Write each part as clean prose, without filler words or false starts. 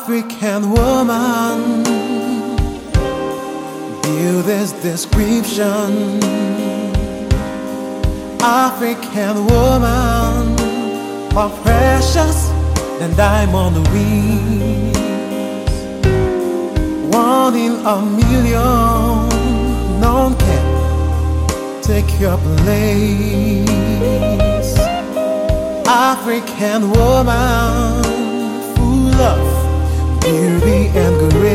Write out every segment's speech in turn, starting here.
African woman, view this description. African woman, more precious than diamond rings. One in a million, none can take your place. African woman, full of beauty and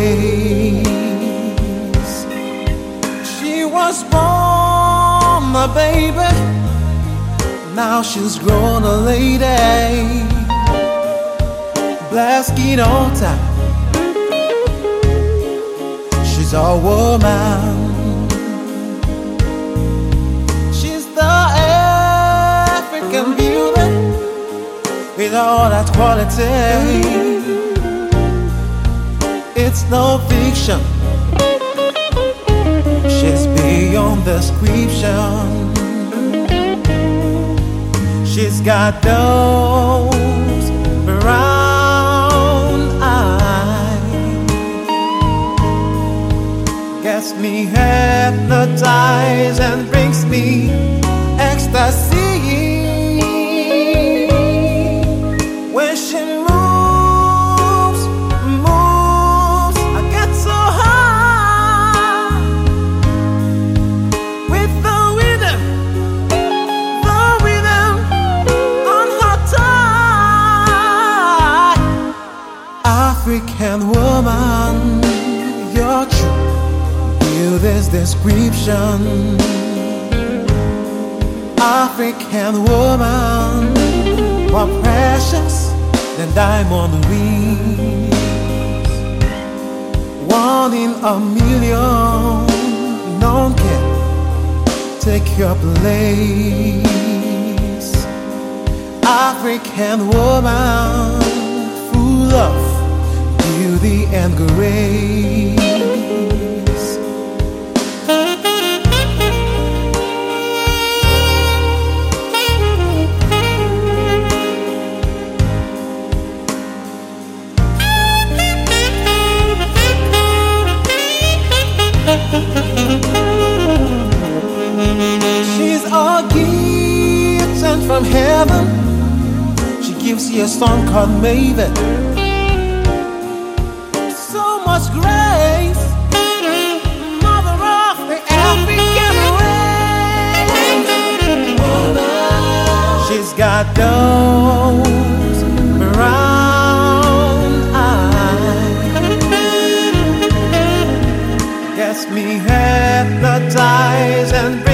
grace. She was born a baby, now she's grown a lady. Black skin on top, she's a woman. She's the African beauty with all that quality. It's no fiction, she's beyond description. She's got those brown eyes, gets me hypnotized and brings me ecstasy. When she moves, I get so high with the rhythm on her tie. African woman, you're true, view this description. African woman, more precious than diamond rings. One in a million, none can take your place. African woman, full of beauty and grace. She's a gift sent from heaven. She gives you a song called Maven. So much grace, mother of the African race. She's got those brown eyes, gets me hypnotized and